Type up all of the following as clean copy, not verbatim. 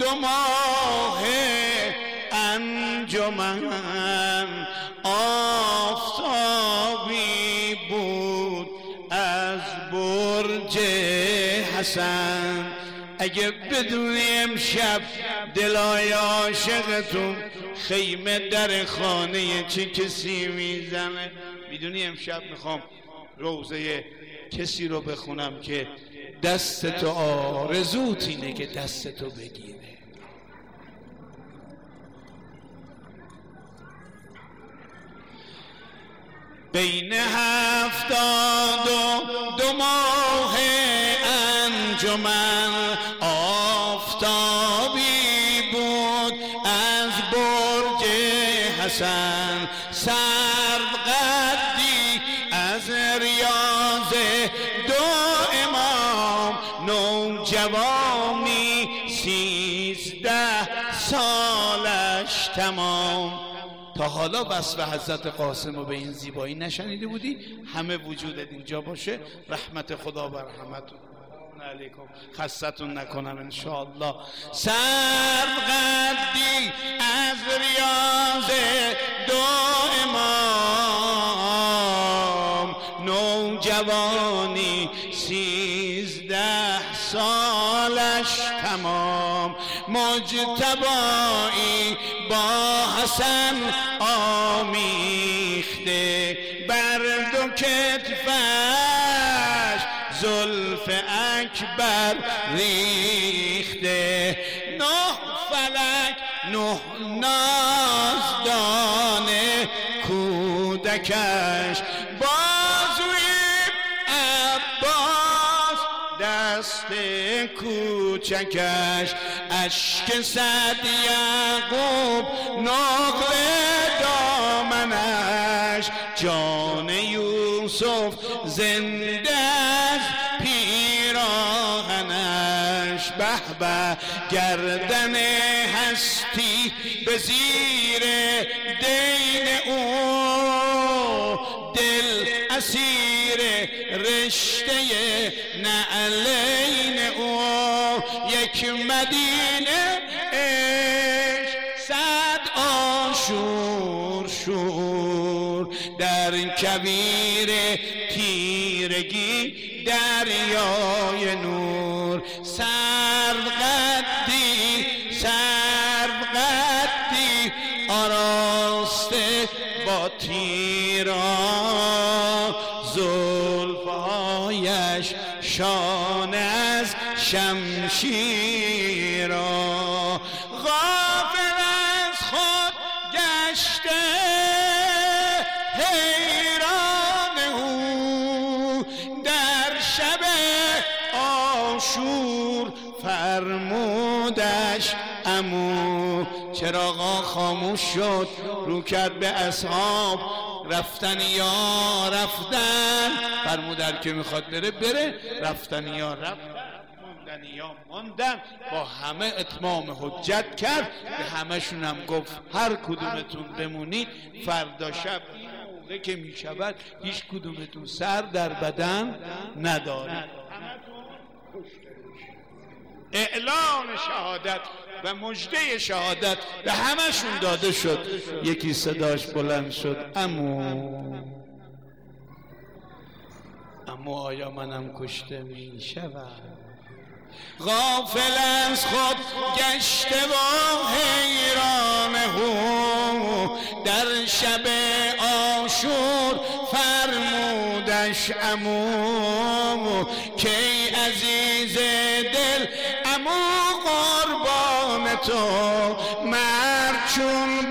دو ماه انجمن آفتابی بود از برج حسن. اگه بدونی امشب دلای عاشقتون خیمه در خانه چه کسی میزنه، میدونی امشب میخوام روزه کسی رو بخونم که دستتو آرزوت اینه که دستتو بگیره. بین 72 ماه انجمن آفتابی بود از برج حسن. سرو قدی از ریاض دو امام، نوجوانی 13 سالش تمام. تا حالا وصف حضرت قاسم رو به این زیبایی نشنیده بودی؟ همه وجودت اینجا باشه. رحمت خدا بر همتون علیکم، خستتون نکنم انشاءالله. سرو قدی از ریاض دو امام، نوجوانی 13 سالش تمام. مجتبایی با حسن آمیخته، بر دو کتفش زلف اکبر ریخته. 9 فلک 9 نازدانه کودکش، بازوی عباس دست کوچکش. اشک صد یعقوب نقل دامنش، جان یوسف زنده از پیراهنش. به به گردن هستی به زیر دین او، دل اسیر رشته نعلین او. یک مدینه عشق 100 آشور شور، در کویر تیرگی دریای نور. سرو قدی آراسته با تیران، زلفهایش شانه از شمشیرا. غافل از خود گشته حیران او، در شب عاشور فرمودش عمو. چراغا خاموش شد، رو کرد به اصحاب، رفتن یا رفتن. فرمودن که میخواد بره، رفتن یا رفتن، موندن یا موندن. با همه اتمام حجت کرد، به همشون هم گفت هر کدومتون بمونید فردا شب این موقع که میشود هیچ کدومتون سر در بدن ندارید. اعلان شهادت و مژده شهادت به همشون داده شد. یکی صداش بلند شد، اما آیا منم کشته می شود؟ غافل از خود گشته و حیران هو، در شب عاشور فرمودش عمو. که عزیز دل عمو قربان تو، مرد چون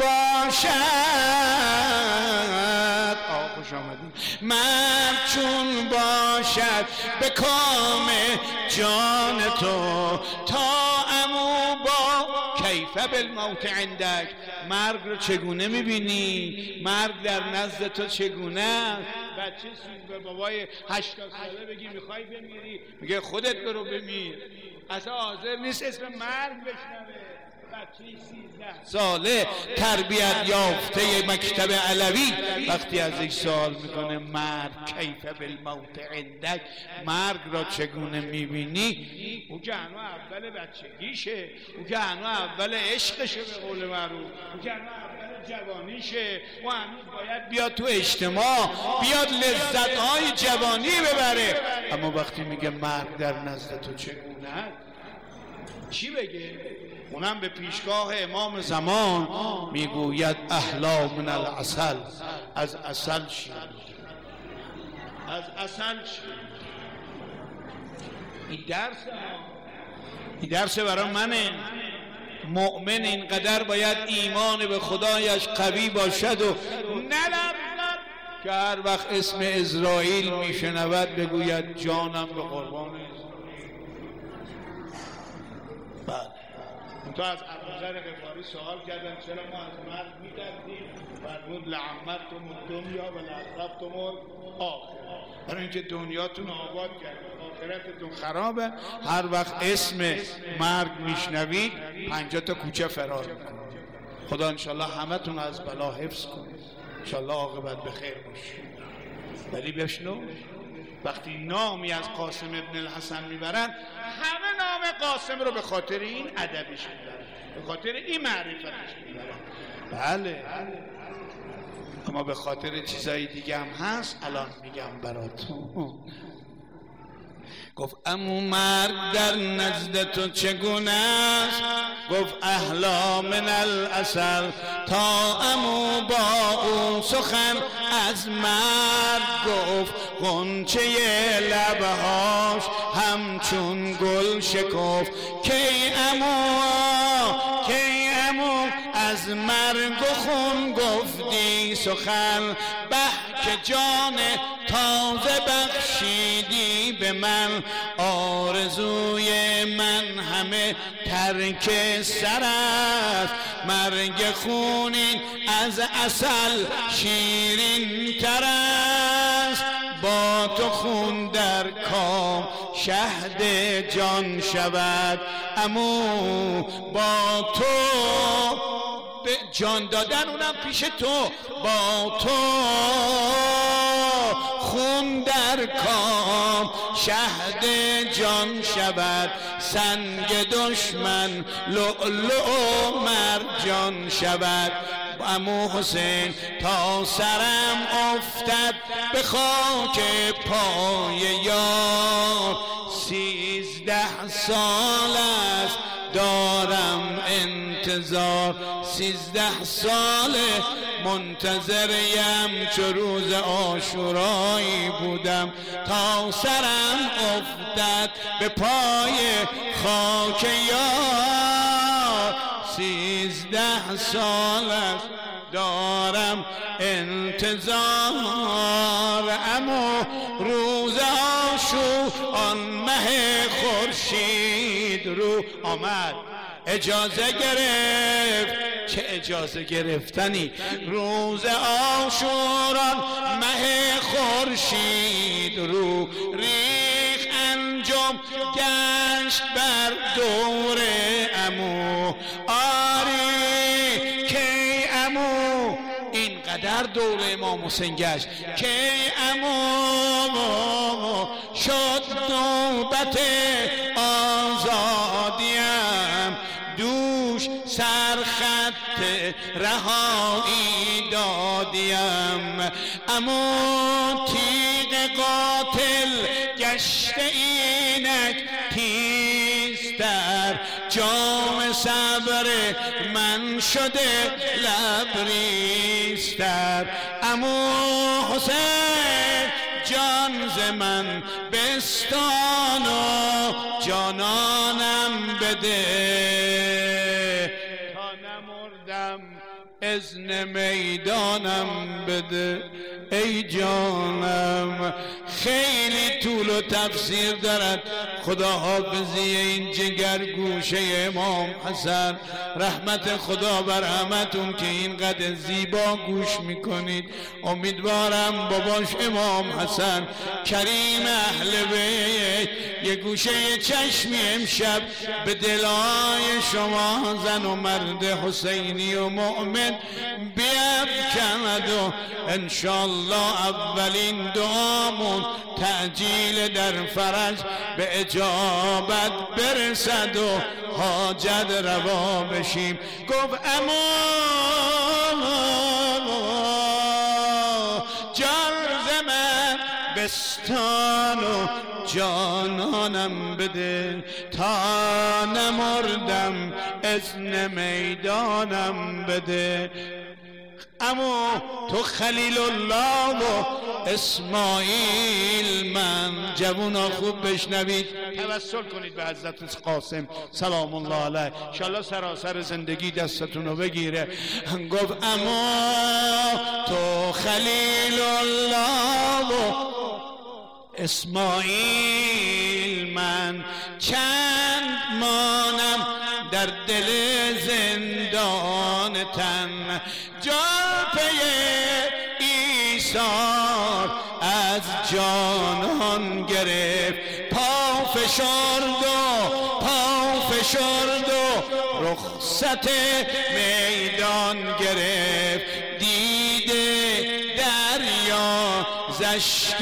باشد، خوش آمدید، مرد چون باشد به کام جان تو. تا عمو با کیف بالموت عندک، مرگ رو چگونه میبینی؟ مرگ در نزد تو چگونه؟ بچه سید به بابای 80 ساله بگی میخوای بمیری، میگه خودت برو بمیر، اصلا حاضر نیست اسم مرگ بشنوه. ساله تربیت یافته مکتب علوی وقتی ازش سوال میکنه مرگ کیف بالموت عندک، مرگ را چگونه میبینی؟ او که هنو اول بچگیشه، او که هنو اول عشقشه، به قول معروف او که هنو اول جوانیشه، او هنوز باید بیاد تو اجتماع، بیاد لذتهای جوانی ببره. اما وقتی میگه مرگ در نزد تو چگونه چی بگه؟ اونم به پیشگاه امام زمان میگوید احلا من العسل، از عسل شیر، از عسل شیر. این درس برای منه. مؤمن اینقدر باید ایمان به خدایش قوی باشد و نلرزد که هر وقت اسم اسرائیل میشنود بگوید جانم به قربان اسرائیل. بله تو از ابوذر غفاری سوال کردن چرا ما از مرگ می‌ترسیم؟ فرمود لعمرتم الدنیا و لعذبتم الآخرة، برای اینکه دنیاتون آباد کردید آخرتتون خرابه. هر وقت اسم مرگ میشنوید 50 تا کوچه فرار میکنید. خدا انشالله همه تون از بلا حفظ کنه، انشالله عاقبت به خیر باشه. ولی بشنو وقتی نامی از قاسم ابن الحسن میبرن همه نام قاسم رو به خاطر این ادبش میبرن، به خاطر این معرفتش میبرن. بله اما به خاطر چیزای دیگه هم هست، الان میگم براتون. گفت امو مرگ در نزد تو چگونه است؟ گفت احلا من العسل. تا امو با اون سخن از مرگ گفت، غنچه لبهاش همچون گل شکفت. کی امو از مرگ و خون گفتی سخن، به که جان تازه بخشیدی به من. آرزوی من همه ترک سر است، مرگ خونین از عسل شیرین تر است. با تو خون در کام شهد جان شود، امو با تو به جان دادن اونم پیش تو، با تو خون در کام شهد جان شود. سنگ دشمن لؤلؤ و مرجان شود. عمو حسین تا سرم افتد به خاک پای یار، 13 سال است دارم انتظار. 13 سال منتظریم، چو روز عاشورایی بودم تا سرم افتد به پای خاک یار. 13 سال است دارم انتظار. اما روز عاشور آن مه خورشید رو آمد، اجازه گرفت. چه اجازه گرفتنی؟ روز عاشوران مه خورشید رو ریخ انجم گشت بر دور عمو. آری کی عمو اینقدر دور امام حسین گشت، کی عمو شد نوبت آزادیم. دوش سرخط رهایی دادیم، اما تیغ قاتل گشت اینک تیزتر. جام صبر من شده لبریزتر. اما حسین جان ز من بستان و جانانم بده، تا نمردم اذن میدانم بده. ای جانم خیلی طول و تفسیر دارد. خدا حافظی این جگر گوشه امام حسن، رحمت خدا بر همتون که اینقدر زیبا گوش میکنید. امیدوارم باباش امام حسن کریم اهل بیت یه گوشه چشمی امشب به دلای شما زن و مرد حسینی و مؤمن بیفکند و انشالله اولین دعامون تعجیل در فرج به اجابت برسد و حاجت روا بشیم. گفت امان جان ز من بستان و جانانم بده تا نمردم اذن میدانم بده. اما تو خلیل الله و اسماعیل من. جوونا خوب بشنوید، توسل کنید به حضرت قاسم سلام الله علیه، انشالله سراسر زندگی دستتونو بگیره. گفت اما تو خلیل الله و اسماعیل من، چند مانم در دل زندان تن. جان پی ایثار از جانان گرفت، پا فشرد و رخصت میدان گرفت. دیده دریا زشک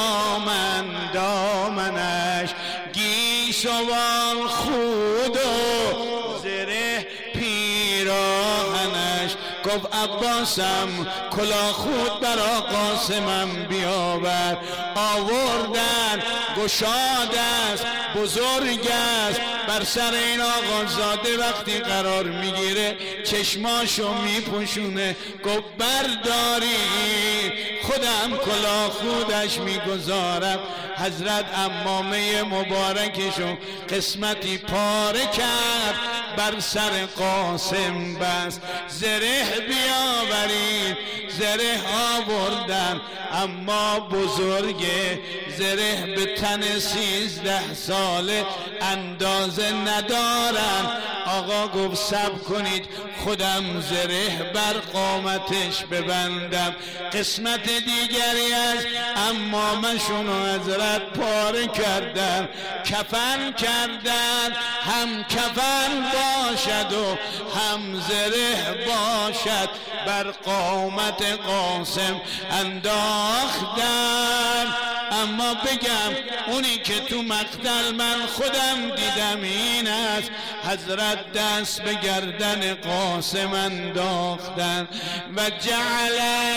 دامنش، گیسوان خود و زره پیراهنش. گفت عباسم کلا خود برا قاسمم بیاور. آوردن گشاد است بزرگ است بر سر این آقازاده، وقتی قرار میگیره چشماشو میپوشونه. گفت برداری خودم کلا خودش میگذارم. حضرت عمامه مبارکشو قسمتی پاره کرد بر سر قاسم بس. زره بیاورید، زره آوردن، اما بزرگه زره به تن 13 ساله اندازه ندارن. آقا گفت صبر کنید خودم زره بر قامتش ببندم. قسمت دیگری از عمامشونو حضرت پاره کردن، کفن کردن، هم کفن باشد و هم زره باشد بر قامت قاسم انداختن. اما بگم اونی که تو مقتل من خودم دیدم این است، حضرت دست به گردن قاسم انداختن و جعل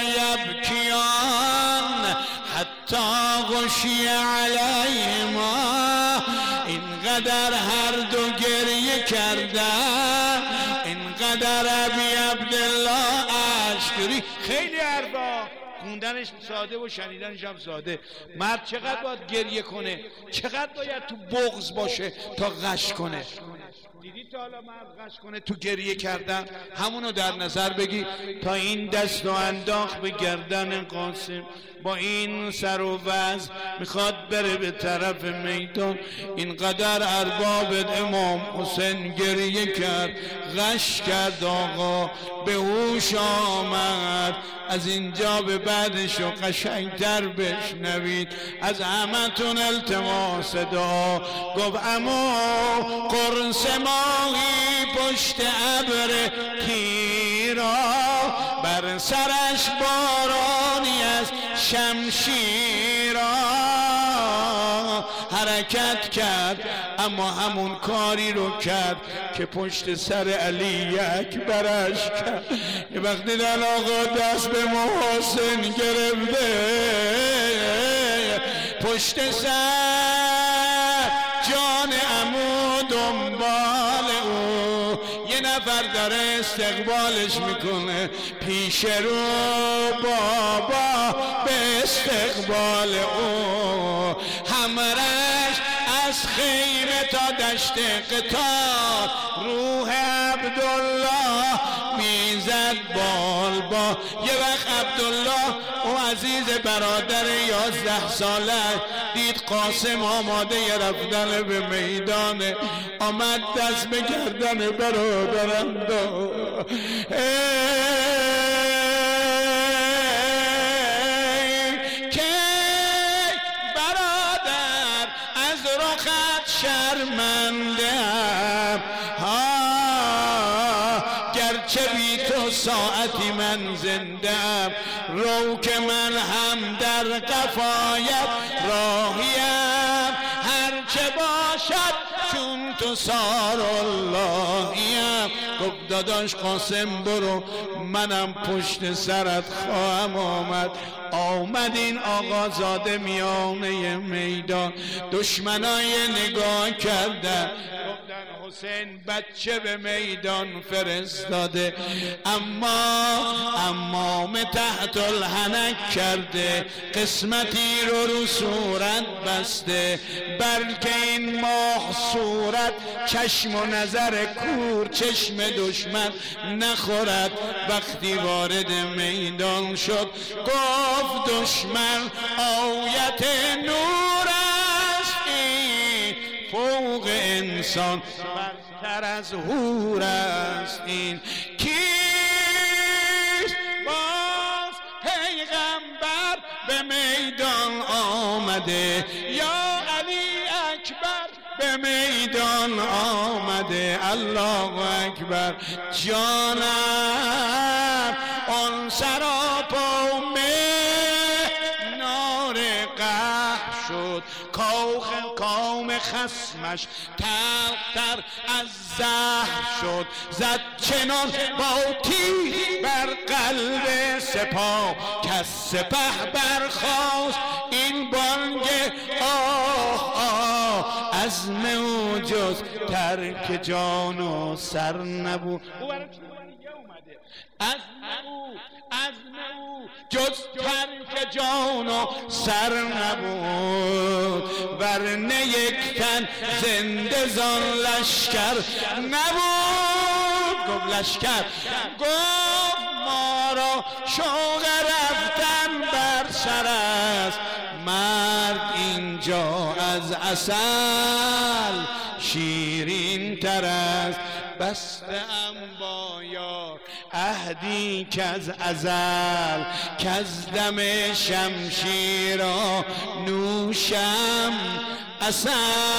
یبکیان حتی غشی علیهما. اینقدر هر دو گریه کردن، اینقدر ابی عبدالله اشکری. خیلی حرفا خوندنش ساده و شنیدنش هم ساده. مرد چقدر باید گریه کنه، چقدر باید تو بغض باشه تا غش کنه. دیدی تا حالا مرد غش کنه تو گریه کردن؟ همونو در نظر بگی. تا این دست و انداخت به گردن قاسم، با این سر و وضع میخواد بره به طرف میدان. اینقدر ارباب امام حسین گریه کرد، غش کرد، آقا به هوش آمد. از اینجا به بعدشو قشنگتر بشنوید. از همتون التماس دعا. گفت اما قرص ماهی پشت ابر تیرا، بر سرش بارانی از شمشیرا. حرکت کرد اما همون کاری رو کرد که پشت سر علی اکبرش کرد. یه وقتی در آقا دست به محسن گرفته، پشت سر جان عمو دنبال او، یه نفر داره استقبالش میکنه. پیش رو بابا به استقبال او، همرش از از خیمه تا دشت قتال روح عبدالله میزد بال با. یه وقت عبدالله او عزیز برادر 11 ساله دید قاسم آماده رفتن به میدان، آمد دست به گردن برادرم داد. شرمندم گرچه بی تو ساعتی من زندم، رو که من هم در قفایت راهیم، هرچه باشد چون تو سار اللهیم. گفت داداش قاسم برو، منم پشت سرت خواهم آمد. آمد این آقازاده میانه میدان، دشمنای نگاه کردن، گفتن حسین بچه به میدان فرستاده، اما امام تحت الحنک کرده، قسمتی رو صورت بسته، بلکه این ماه صورت چشم و نظر کور چشم دشمن نخورد. وقتی وارد میدان شد گفت دشمن آیت نور است، این فوق انسان برتر از حور است. این کیست؟ باز پیغمبر به میدان آمده، یا علی اکبر به میدان آمده. الله اکبر. جانم آن سراپا نار قهر شد، کام خصمش تلختر از زهر شد، زد چنان با تیر بر قلب سپاه، کز سپه برخاست این بانگ آه آه، عزم او جز ترک جان و سر نبود. عزم او جز ترک جان و سر نبود، ورنه یک تن زنده زان لشکر نبود. گفت لشکر، گفت ما را شوق رفتن بر سر است، مرد اینجا از عسل شیرین تر است. بستم با یار عهدی که از ازل، که از دم شمشیرا نوشم عسل.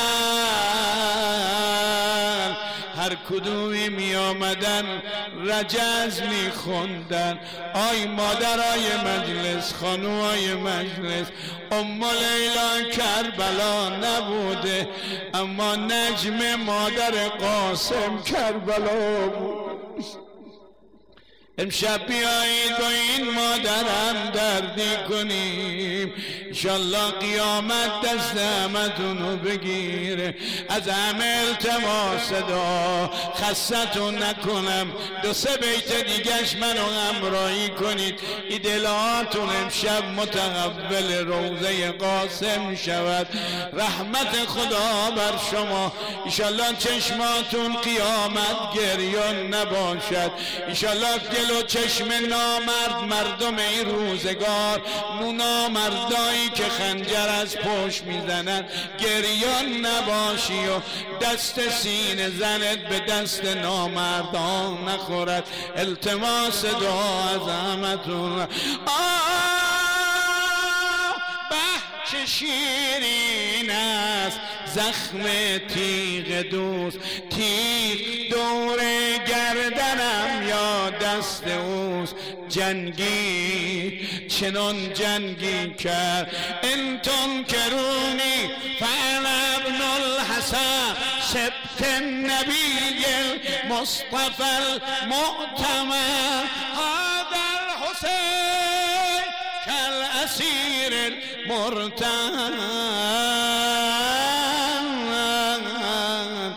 هر کدومی می آمدن رجز می خوندن، آی مادرای مجلس، خانوهای مجلس، ام لیلا کربلا نبوده، اما نجم مادر قاسم کربلا بود. امشب بیایید با این مادرم دردی کنیم، انشالله قیامت دست همتونو بگیره. از همه التماس دعا خستتون نکنم، 2-3 بیت دیگش منو همراهی کنید. این دلاتون امشب متقبل روضه قاسم شود. رحمت خدا بر شما، انشالله چشماتون قیامت گریان نباشد. انشالله دل و چشم نامرد مردم این روزگار، نامردایی که خنجر از پشت میزنن، گریان نباشی و دست سینه زنت به دست نامردان نخورد. التماس دعا از همتون. چه شیرین است زخم تیغ دوست، تیغ دور گردنم یا دست اوست. جنگی چنان جنگی کرد، ان تنکرونی فانا ابن الحسن سبت النبی المصطفى المعتمر. هذا الحسین كالأسير المرتهن،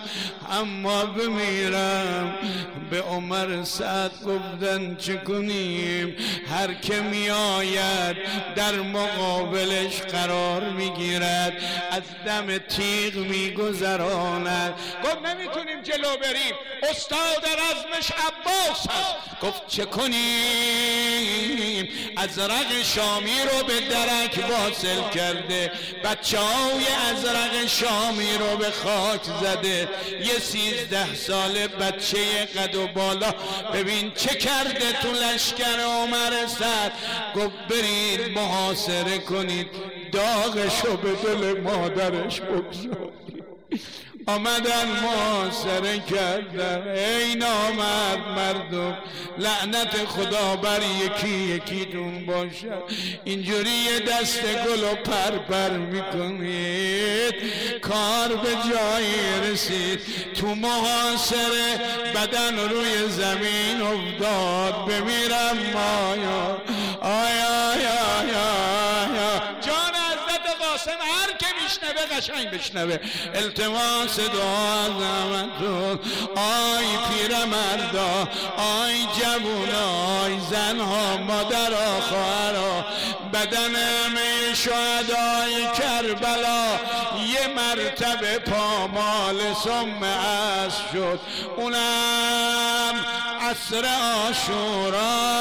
اما بمیرم. به عمر سعد گفتن چه کنیم؟ هر که می آید در مقابلش قرار میگیرد، از دم تیغ میگذراند. گفت نمیتونیم جلو بریم، استاد رزمش عباس هست. گفت چه کنیم؟ ازرق شامی رو به درک واصل کرده، بچه های ازرق شامی رو به خاک زده. یه 13 ساله بچه قد و بالا ببین چه کرده تو لشکر عمر سعد. گفت برید محاصره کنید، داغشو به دل مادرش بگذارید. آمدن محاصره کردن. ای نامرد مردم، لعنت خدا بر یکی یکیتون باشد. اینجوری یه دست گل و پر میکنید. کار به جایی رسید، تو محاصره بدن روی زمین افتاد. بمیرم مایا آیا یا جان حضرت قاسم هر که میشنوه قشنگ بشنوه. التماس دعا زمتون. آی پیرمردا، آی جوونا، آی زنها، مادرها، خواهرها، بدن همه شهدای کربلا یه مرتبه پامال سم اسب شد. اونم عصر عاشورا،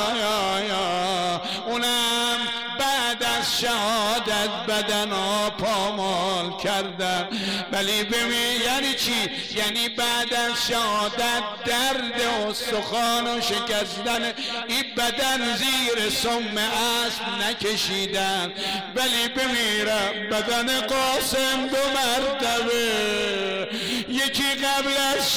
اونم بعد از شهادت بدن ها پامال کردن. ولی ببین یعنی چی؟ یعنی بعد از شهادت درد استخوان و شکستن این بدن زیر سم اسب نکشیدن. ولی بمیرم بدن قاسم 2 مرتبه، یکی قبل از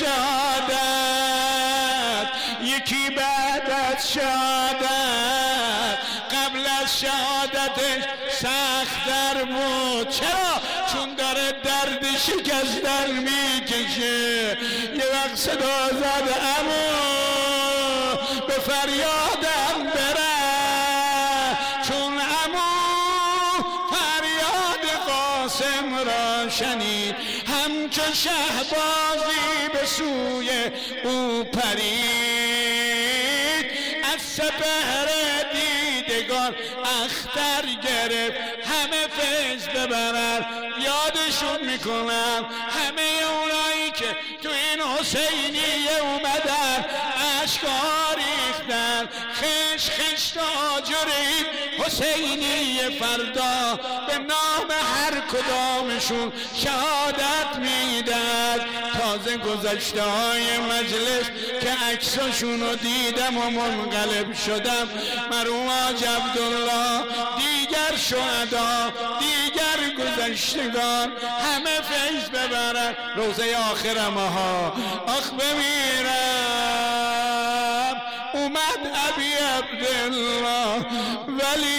شهادت، یکی بعد از شهادت. قبل از شهادتش سخت‌تر بود. چرا؟ چون داره درد شکستن میکشه. یه وقت صدا زد عمو به فریادم بره، چون عمو فریاد قاسم را شنید. همچو شهبازی به سوی او پرید، از سپهر دیدگان اختر گرفت. همه فیض ببرن یادشون میکنم، همه اونایی که تو این حسینیه اومدن اشک‌ها ریختن. خش خش تاجر این حسینیه فردا به نام هر کدامشون شهادت میدن. تازه گذشته های مجلس که عکساشون رو دیدم و منقلب شدم. مرحوم حاج عبدالله، دیگر شهدا، دیگر گذشتگان همه فیض ببرن. روزه آخرم ها آخ بمیرم. اومد ابی عبدالله ولی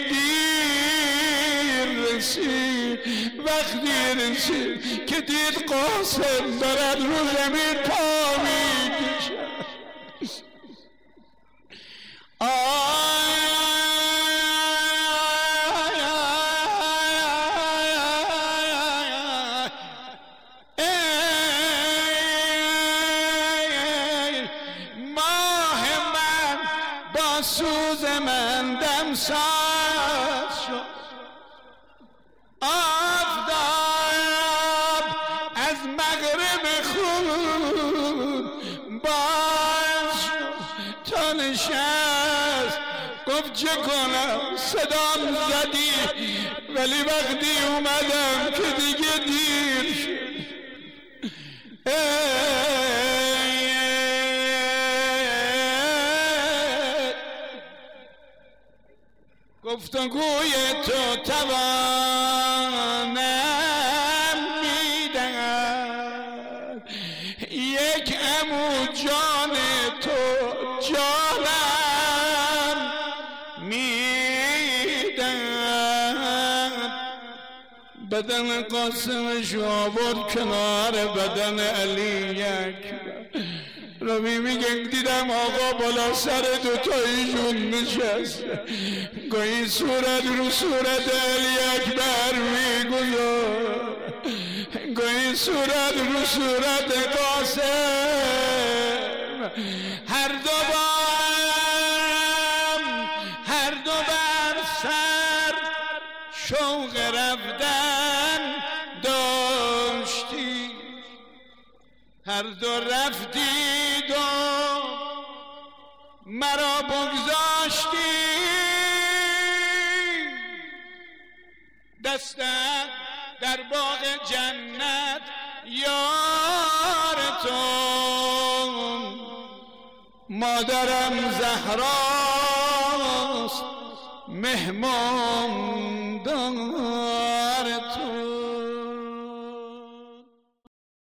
دیر رسید. وقتی رسید که دید قاسم دارد رو زمین پا میکشد. سوز من دم ساز شد. آفتاب از مغرب خون باز شد تا نشست. گفت چه کنم؟ صدام زدی ولی وقتی اومدم که دیگه دیر شد. گفتگوی تو توانم میدهد، یک عمو جان تو جانم میدهد. بدن قاسمش آورد کنار بدن علی اکبر. رمی میگه دیدم آقا بالا سر دوتاییشون نشست، گاهی صورت رو صورت علی اکبر میگذار، گاهی بی صورت رو صورت قاسم، هر دو بر سر شوق رفتن داشتی، هر دو رفتید و مرا بگذاشتی، دستت در باغ جنت یار تو، مادرم زهراست مهمان